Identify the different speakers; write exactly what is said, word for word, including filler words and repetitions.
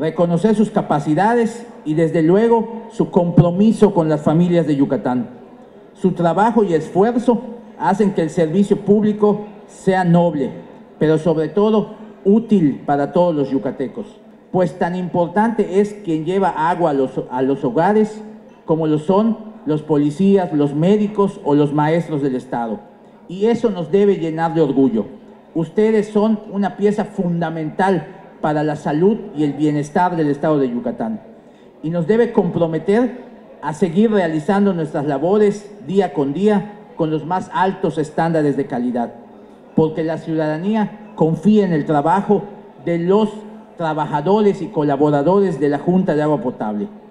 Speaker 1: reconocer sus capacidades y desde luego su compromiso con las familias de Yucatán. Su trabajo y esfuerzo hacen que el servicio público sea noble, pero sobre todo útil para todos los yucatecos, pues tan importante es quien lleva agua a los, a los hogares como lo son los policías, los médicos o los maestros del Estado. Y eso nos debe llenar de orgullo. Ustedes son una pieza fundamental para la salud y el bienestar del Estado de Yucatán y nos debe comprometer a seguir realizando nuestras labores día con día con los más altos estándares de calidad, porque la ciudadanía confía en el trabajo de los trabajadores y colaboradores de la Junta de Agua Potable.